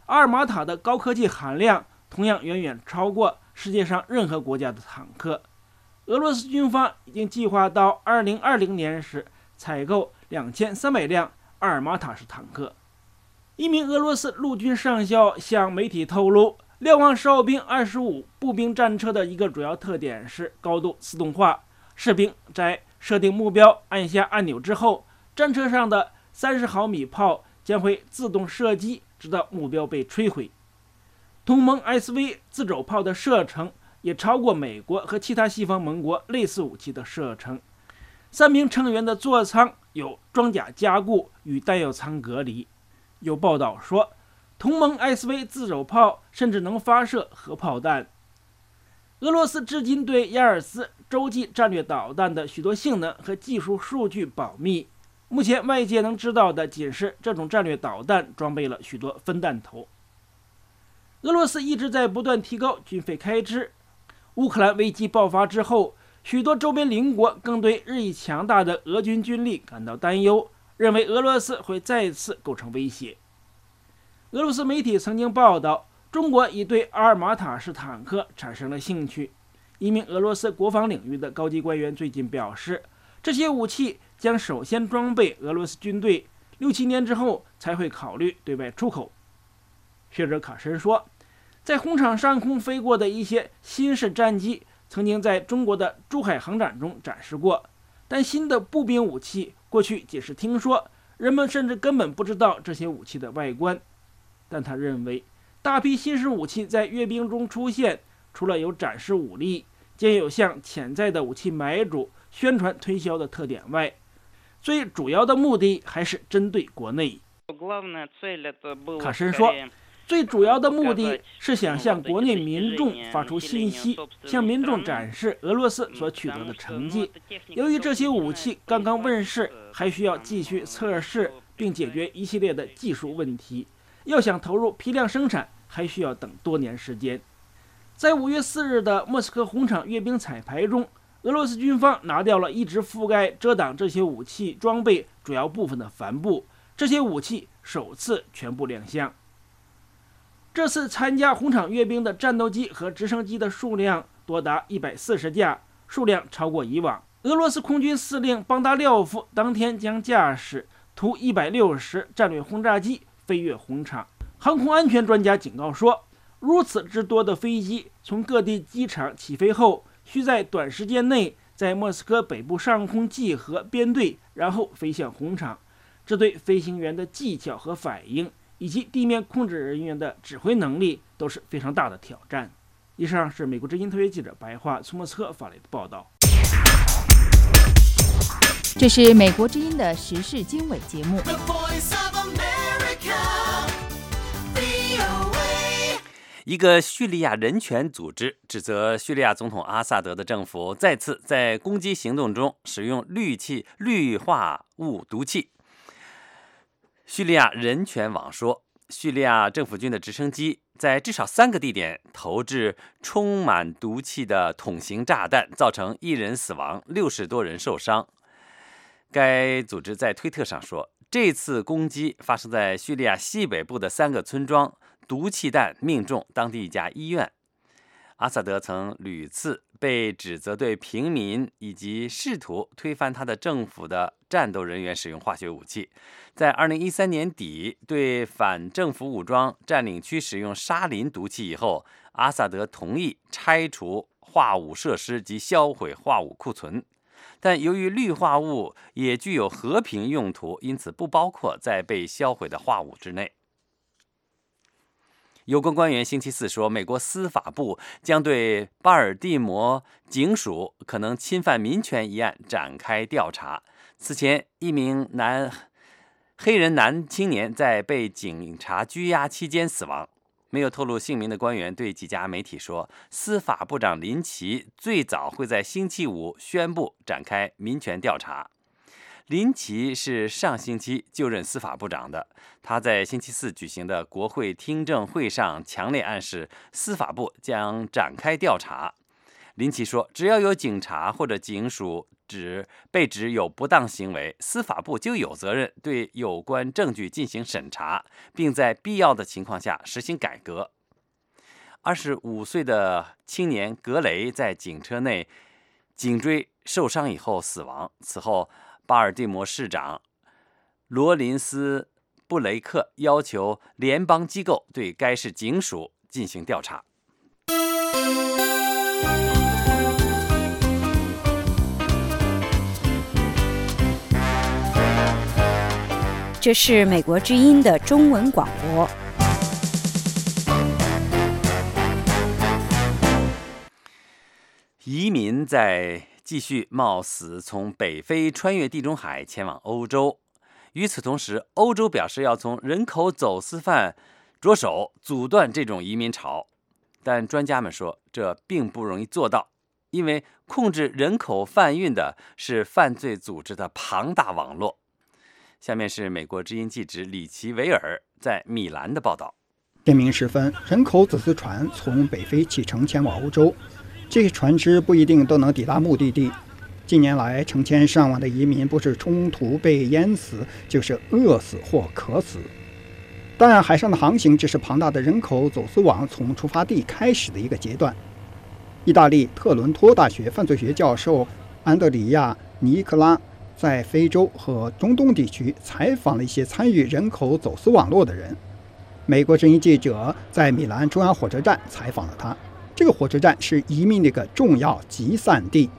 阿尔马塔的高科技含量同样远远超过世界上任何国家的坦克。俄罗斯军方已经计划到二零二零年时采购两千三百辆阿尔马塔式坦克。一名俄罗斯陆军上校向媒体透露，瞭望哨兵二十五步兵战车的一个主要特点是高度自动化。士兵在设定目标按下按钮之后，战车上的三十毫米炮将会自动射击，直到目标被摧毁。同盟 S V 自走炮的射程也超过美国和其他西方盟国类似武器的射程。三名成员的座舱有装甲加固，与弹药舱隔离。有报道说，同盟 S V 自走炮甚至能发射核炮弹。俄罗斯至今对亚尔斯洲际战略导弹的许多性能和技术数据保密。目前外界能知道的仅是这种战略导弹装备了许多分弹头。俄罗斯一直在不断提高军费开支。乌克兰危机爆发之后，许多周边邻国更对日益强大的俄军军力感到担忧，认为俄罗斯会再次构成威胁。俄罗斯媒体曾经报道，中国已对阿尔马塔式坦克产生了兴趣。一名俄罗斯国防领域的高级官员最近表示，这些武器将首先装备俄罗斯军队，六七年之后才会考虑对外出口。学者卡申说，在红场上空飞过的一些新式战机曾经在中国的珠海航展中展示过，但新的步兵武器过去仅是听说，人们甚至根本不知道这些武器的外观。但他认为，大批新式武器在阅兵中出现，除了有展示武力，兼有向潜在的武器买主宣传推销的特点外，最主要的目的还是针对国内。卡申说，最主要的目的是想向国内民众发出信息，向民众展示俄罗斯所取得的成绩。由于这些武器刚刚问世，还需要继续测试并解决一系列的技术问题，要想投入批量生产，还需要等多年时间。在五月四日的莫斯科红场阅兵彩排中，俄罗斯军方拿掉了一直覆盖遮挡这些武器装备主要部分的帆布，这些武器首次全部亮相。这次参加红场阅兵的战斗机和直升机的数量多达一百四十架，数量超过以往。俄罗斯空军司令邦达廖夫当天将驾驶图一百六十战略轰炸机飞越红场。航空安全专家警告说，如此之多的飞机从各地机场起飞后，需在短时间内在莫斯科北部上空集合编队，然后飞向红场。这对飞行员的技巧和反应，以及地面控制人员的指挥能力都是非常大的挑战。以上是美国之音特约记者白桦从莫斯科发来的报道。 这是美国之音的时事经纬节目。 一个叙利亚人权组织指责叙利亚总统阿萨德的政府再次在攻击行动中使用氯气氯化物毒气。叙利亚人权网说，叙利亚政府军的直升机在至少三个地点投掷充满毒气的桶形炸弹，造成一人死亡，六十多人受伤。该组织在推特上说，这次攻击发生在叙利亚西北部的三个村庄，毒气弹命中当地一家医院。阿萨德曾屡次被指责对平民以及试图推翻他的政府的战斗人员使用化学武器。在二零一三年底对反政府武装占领区使用沙林毒气以后，阿萨德同意拆除化武设施及销毁化武库存，但由于氯化物也具有和平用途，因此不包括在被销毁的化武之内。有关官员星期四说，美国司法部将对巴尔的摩警署可能侵犯民权一案展开调查。此前，一名男黑人男青年在被警察拘押期间死亡。没有透露姓名的官员对几家媒体说，司法部长林奇最早会在星期五宣布展开民权调查。林奇是上星期就任司法部长的，他在星期四举行的国会听证会上强烈暗示司法部将展开调查。林奇说，只要有警察或者警署指被指有不当行为，司法部就有责任对有关证据进行审查，并在必要的情况下实行改革。二十五岁的青年格雷在警车内颈椎受伤以后死亡。此后，巴尔的摩市长罗林斯·布雷克要求联邦机构对该市警署进行调查。 这是美国之音的中文广播。 移民在继续冒死从北非穿越地中海前往欧洲。与此同时，欧洲表示要从人口走私犯着手阻断这种移民潮。但专家们说，这并不容易做到，因为控制人口贩运的是犯罪组织的庞大网络。下面是美国之音记者里奇维尔在米兰的报道。 天明时分，人口走私船从北非启程前往欧洲，这些船只不一定都能抵达目的地。近年来，成千上万的移民不是冲突被淹死，就是饿死或渴死。当然，海上的航行只是庞大的人口走私网从出发地开始的一个阶段。意大利特伦托大学犯罪学教授安德里亚·尼克拉在非洲和中东地区采访了一些参与人口走私网络的人。美国之音记者在米兰中央火车站采访了他。这个火车站是移民的一个重要集散地。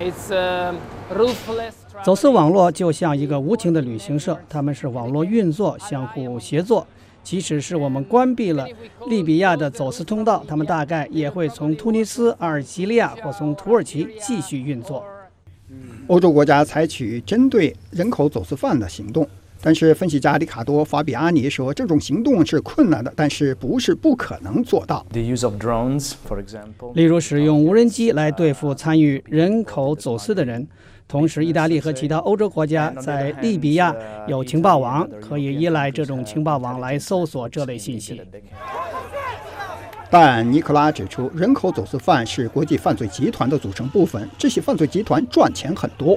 走私网络就像一个无情的旅行社，他们是网络运作，相互协作。即使是我们关闭了利比亚的走私通道，他们大概也会从突尼斯、阿尔及利亚或从土耳其继续运作。 欧洲国家采取针对人口走私犯的行动，但是分析家里卡多·法比阿尼说，这种行动是困难的，但是不是不可能做到。 例如使用无人机来对付参与人口走私的人。同时，意大利和其他欧洲国家在利比亚有情报网，可以依赖这种情报网来搜索这类信息。 但尼克拉指出，人口走私犯是国际犯罪集团的组成部分，这些犯罪集团赚钱很多。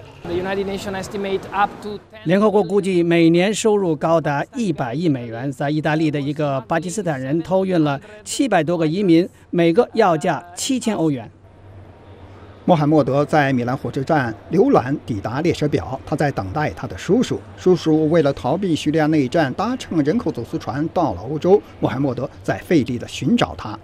联合国估计每年收入高达一百亿美元。在意大利的一个巴基斯坦人偷运了七百多个移民，每个要价七千欧元。 穆罕默德在米兰火车站浏览抵达列车表，他在等待他的叔叔。叔叔为了逃避叙利亚内战，搭乘人口走私船到了欧洲。穆罕默德在费力地寻找他。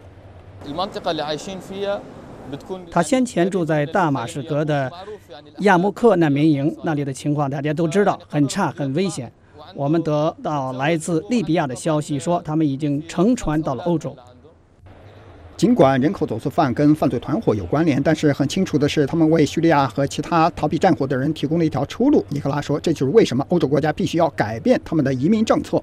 他先前住在大马士革的亚穆克难民营，那里的情况大家都知道，很差很危险。我们得到来自利比亚的消息说，他们已经乘船到了欧洲。 尽管人口走私犯跟犯罪团伙有关联，但是很清楚的是，他们为叙利亚和其他逃避战火的人提供了一条出路。尼克拉说，这就是为什么欧洲国家必须要改变他们的移民政策。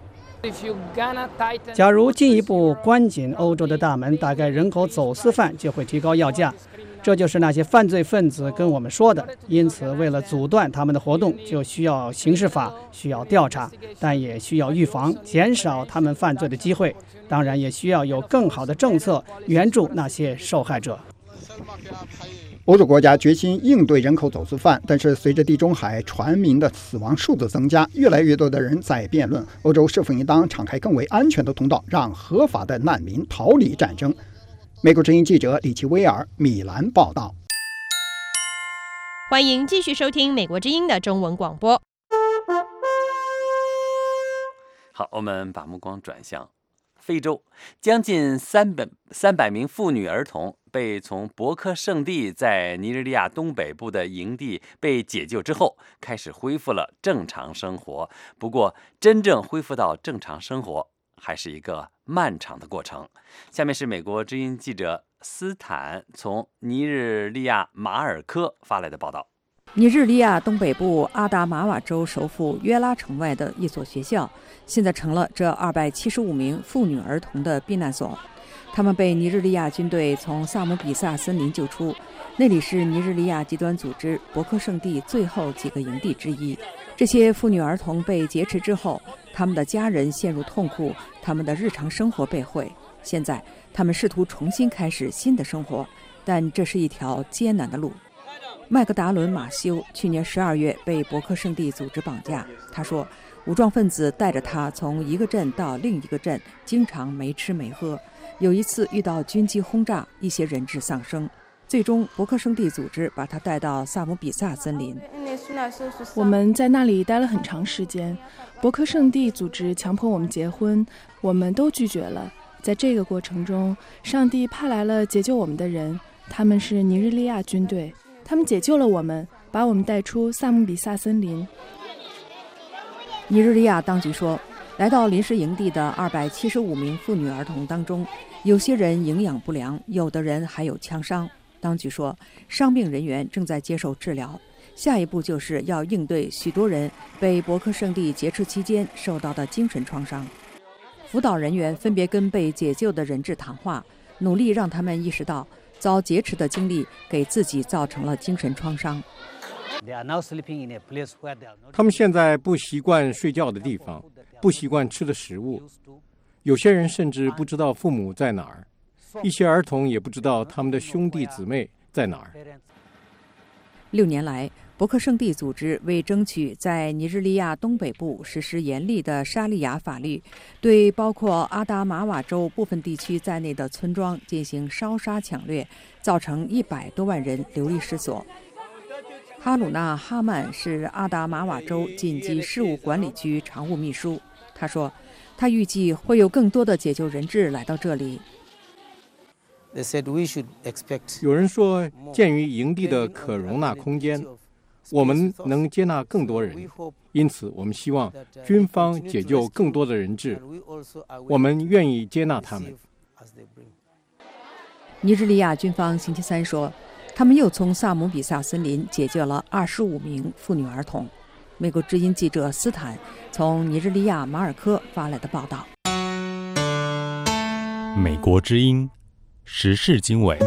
假如进一步关紧欧洲的大门，大概人口走私犯就会提高要价。这就是那些犯罪分子跟我们说的。因此，为了阻断他们的活动，就需要刑事法，需要调查，但也需要预防，减少他们犯罪的机会。当然，也需要有更好的政策援助那些受害者。 欧洲国家决心应对人口走私犯，但是随着地中海船民的死亡数字增加，越来越多的人在辩论欧洲是否应当敞开更为安全的通道，让合法的难民逃离战争。美国之音记者李奇威尔米兰报道。 欢迎继续收听美国之音的中文广播。 好，我们把目光转向非洲，将近三百三百名妇女儿童被从博科圣地在尼日利亚东北部的营地被解救之后，开始恢复了正常生活。不过，真正恢复到正常生活还是一个漫长的过程。下面是美国之音记者斯坦从尼日利亚马尔科发来的报道。 尼日利亚东北部阿达马瓦州首府约拉城外的一所学校，现在成了这二百七十五名妇女儿童的避难所。他们被尼日利亚军队从萨姆比萨森林救出，那里是尼日利亚极端组织博科圣地最后几个营地之一。这些妇女儿童被劫持之后，他们的家人陷入痛苦，他们的日常生活被毁。现在，他们试图重新开始新的生活，但这是一条艰难的路。 麦克达伦·马修去年十二月被伯克圣地组织绑架。他说，武装分子带着他从一个镇到另一个镇，经常没吃没喝。有一次遇到军机轰炸，一些人质丧生。最终，伯克圣地组织把他带到萨姆比萨森林。 我们在那里待了很长时间。伯克圣地组织强迫我们结婚，我们都拒绝了。在这个过程中，上帝派来了解救我们的人，他们是尼日利亚军队。他们解救了我们，把我们带出萨姆比萨森林。 尼日利亚当局说，来到临时营地的二百七十五名妇女儿童当中，有些人营养不良，有的人还有枪伤。当局说，伤病人员正在接受治疗，下一步就是要应对许多人被伯克圣地劫持期间受到的精神创伤。辅导人员分别跟被解救的人质谈话，努力让他们意识到遭劫持的经历给自己造成了精神创伤。 他们现在不习惯睡觉的地方，不习惯吃的食物，有些人甚至不知道父母在哪儿，一些儿童也不知道他们的兄弟姊妹在哪儿。 六年来，伯克圣地组织为争取在尼日利亚东北部实施严厉的沙利亚法律，对包括阿达马瓦州部分地区在内的村庄进行烧杀抢掠，造成一百多万人流离失所。哈鲁纳·哈曼是阿达马瓦州紧急事务管理局常务秘书。他说，他预计会有更多的解救人质来到这里。 有人说，鉴于营地的可容纳空间，我们能接纳更多人，因此我们希望军方解救更多的人质，我们愿意接纳他们。 尼日利亚军方星期三说，他们又从萨姆比萨森林解救了二十五名妇女儿童。美国之音记者斯坦从尼日利亚马尔科发来的报道。 美国之音时事经纬。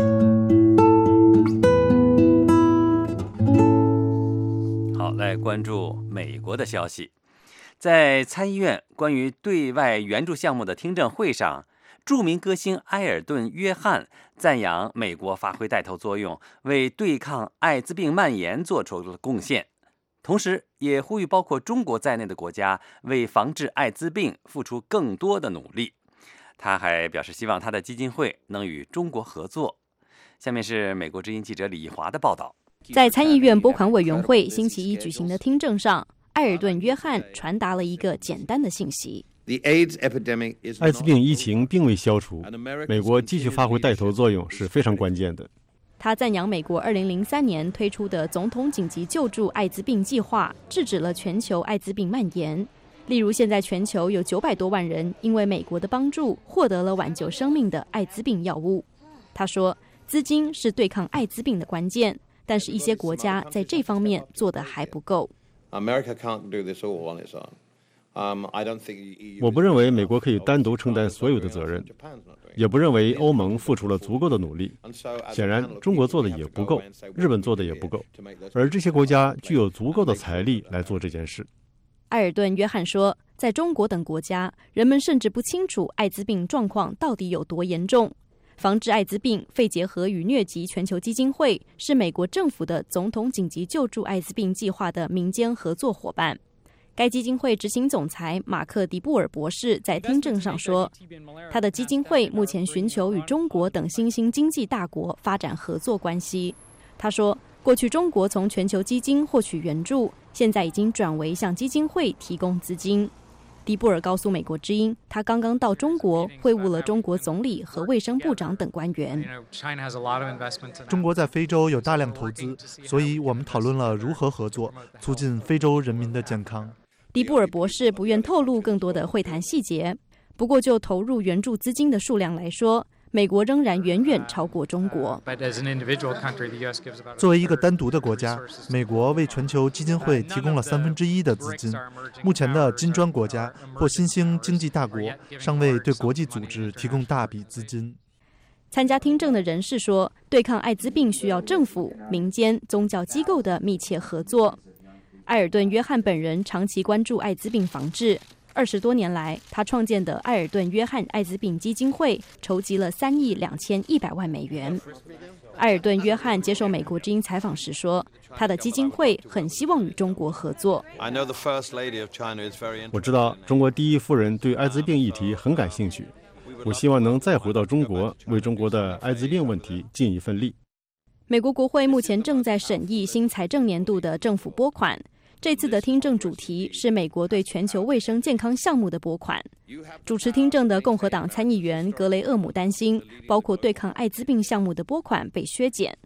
好，来关注美国的消息。在参议院关于对外援助项目的听证会上，著名歌星埃尔顿·约翰赞扬美国发挥带头作用，为对抗艾滋病蔓延做出了贡献，同时也呼吁包括中国在内的国家为防治艾滋病付出更多的努力。他还表示希望他的基金会能与中国合作。下面是美国之音记者李华的报道。 在参议院拨款委员会星期一举行的听证上，埃尔顿·约翰传达了一个简单的信息： 艾滋病疫情并未消除，美国继续发挥带头作用是非常关键的。 他赞扬美国二零零三年推出的总统紧急救助艾滋病计划，制止了全球艾滋病蔓延。例如，现在全球有九百多万人因为美国的帮助获得了挽救生命的艾滋病药物。他说，资金是对抗艾滋病的关键，但是一些国家在这方面做得还不够。 我不认为美国可以单独承担所有的责任，也不认为欧盟付出了足够的努力。显然，中国做的也不够，日本做的也不够，而这些国家具有足够的财力来做这件事。 埃尔顿·约翰说，在中国等国家，人们甚至不清楚艾滋病状况到底有多严重。防治艾滋病肺结核与疟疾全球基金会是美国政府的总统紧急救助艾滋病计划的民间合作伙伴。该基金会执行总裁马克·迪布尔博士在听证上说，他的基金会目前寻求与中国等新兴经济大国发展合作关系。他说，过去中国从全球基金获取援助，现在已经转为向基金会提供资金。迪布尔告诉美国之音，他刚刚到中国会晤了中国总理和卫生部长等官员。 中国在非洲有大量投资，所以我们讨论了如何合作，促进非洲人民的健康。 迪布尔博士不愿透露更多的会谈细节，不过就投入援助资金的数量来说，美国仍然远远超过中国。 作为一个单独的国家，美国为全球基金会提供了三分之一的资金。目前的金砖国家或新兴经济大国尚未对国际组织提供大笔资金。 参加听证的人士说，对抗艾滋病需要政府、民间、宗教机构的密切合作。埃尔顿·约翰本人长期关注艾滋病防治。二十多年来，他创建的埃尔顿·约翰艾滋病基金会筹集了三亿两千一百万美元。 埃尔顿·约翰接受美国之音采访时说，他的基金会很希望与中国合作。 我知道中国第一夫人对艾滋病议题很感兴趣，我希望能再回到中国，为中国的艾滋病问题尽一份力。 美国国会目前正在审议新财政年度的政府拨款，这次的听证主题是美国对全球卫生健康项目的拨款。主持听证的共和党参议员格雷厄姆担心，包括对抗艾滋病项目的拨款被削减。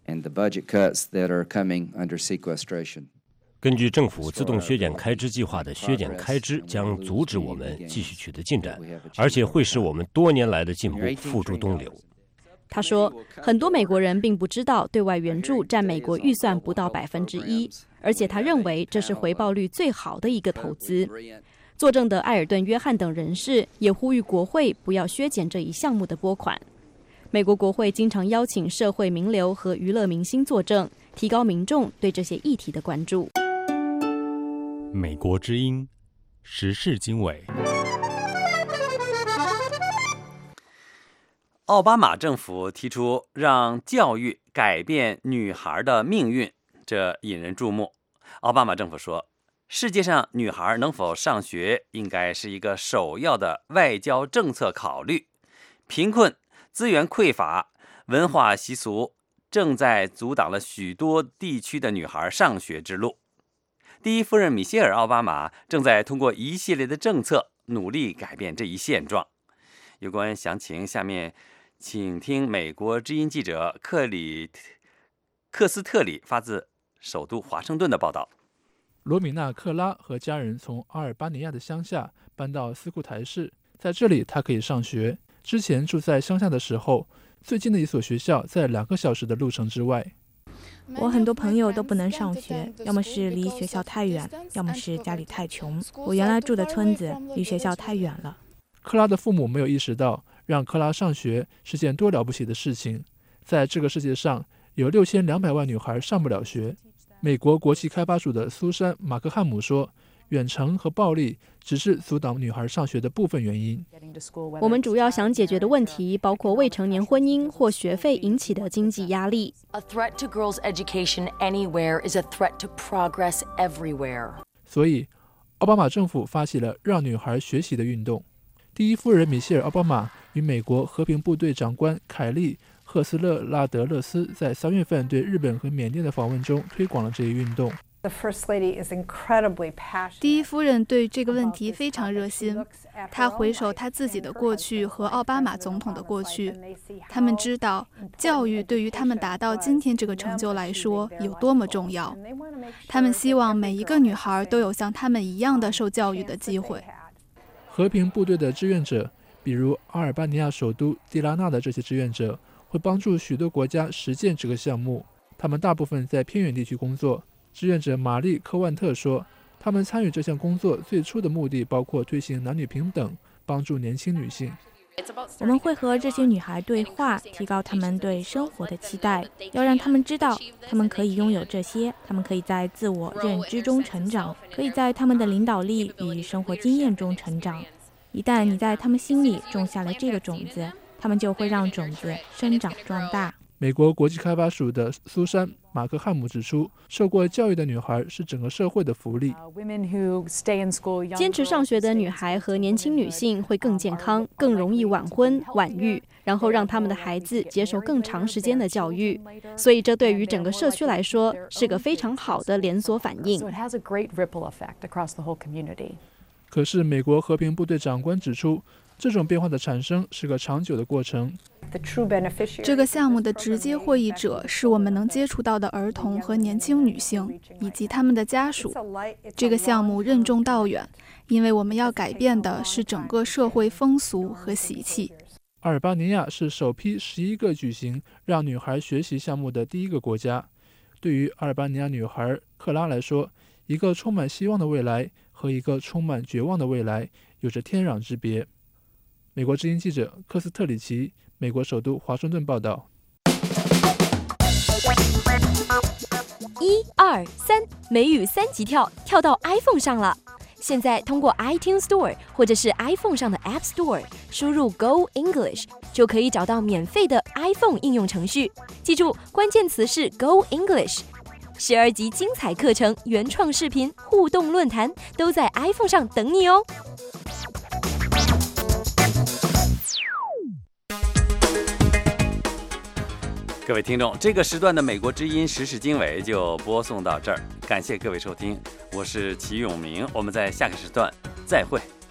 根据政府自动削减开支计划的削减开支将阻止我们继续取得进展，而且会使我们多年来的进步付诸东流。 他说，很多美国人并不知道对外援助占美国预算不到百分之一，而且他认为这是回报率最好的一个投资。作证的埃尔顿·约翰等人士也呼吁国会不要削减这一项目的拨款。美国国会经常邀请社会名流和娱乐明星作证，提高民众对这些议题的关注。 美国之音时事经纬。 奥巴马政府提出让教育改变女孩的命运，这引人注目。奥巴马政府说，世界上女孩能否上学应该是一个首要的外交政策考虑。贫困、资源匮乏、文化习俗正在阻挡了许多地区的女孩上学之路。第一夫人米歇尔·奥巴马正在通过一系列的政策努力改变这一现状。有关详情，下面请听美国之音记者克里克斯特里发自首都华盛顿的报道。 罗米娜·克拉和家人从阿尔巴尼亚的乡下搬到斯库台市，在这里她可以上学。之前住在乡下的时候，最近的一所学校在两个小时的路程之外。 我很多朋友都不能上学，要么是离学校太远，要么是家里太穷。我原来住的村子离学校太远了。 克拉的父母没有意识到让克拉上学是件多了不起的事情。在这个世界上有六千两百万女孩上不了学。美国国际开发署的苏珊·马克汉姆说，远程和暴力只是阻挡女孩上学的部分原因。 我们主要想解决的问题包括未成年婚姻或学费引起的经济压力。 A threat to girls' education anywhere is a threat to progress everywhere. 所以，奥巴马政府发起了让女孩学习的运动。第一夫人米歇尔·奥巴马与美国和平部队长官凯利·赫斯勒拉德勒斯在三月份对日本和缅甸的访问中推广了这一运动。 第一夫人对这个问题非常热心，她回首她自己的过去和奥巴马总统的过去，他们知道教育对于他们达到今天这个成就来说有多么重要。他们希望每一个女孩都有像他们一样的受教育的机会。 和平部队的志愿者，比如阿尔巴尼亚首都蒂拉纳的这些志愿者，会帮助许多国家实践这个项目。他们大部分在偏远地区工作。志愿者玛丽·科万特说，他们参与这项工作最初的目的包括推行男女平等，帮助年轻女性。 我们会和这些女孩对话，提高她们对生活的期待，要让她们知道她们可以拥有这些，她们可以在自我认知中成长，可以在她们的领导力与生活经验中成长。一旦你在她们心里种下了这个种子，她们就会让种子生长壮大。 美国国际开发署的苏珊·马克汉姆指出，受过教育的女孩是整个社会的福利。 坚持上学的女孩和年轻女性会更健康，更容易晚婚晚育，然后让他们的孩子接受更长时间的教育。所以这对于整个社区来说是个非常好的连锁反应。 可是美国和平部队长官指出，这种变化的产生是个长久的过程。 这个项目的直接获益者是我们能接触到的儿童和年轻女性以及他们的家属。这个项目任重道远，因为我们要改变的是整个社会风俗和习气。 阿尔巴尼亚是首批十一个举行让女孩学习项目的第一个国家。对于阿尔巴尼亚女孩克拉来说，一个充满希望的未来和一个充满绝望的未来有着天壤之别。美国之音记者科斯特里奇，美国首都华盛顿报道。 一二三，美语三级跳，跳到 iPhone 上了。 现在通过 iTunes Store 或者是 iPhone 上的 App Store 输入 Go English 就可以找到免费的 iPhone 应用程序。记住，关键词是 Go English。十二集精彩课程、原创视频、互动论坛都在 iPhone 上等你哦。 各位听众，这个时段的美国之音时事经纬就播送到这儿，感谢各位收听，我是齐永明，我们在下个时段再会。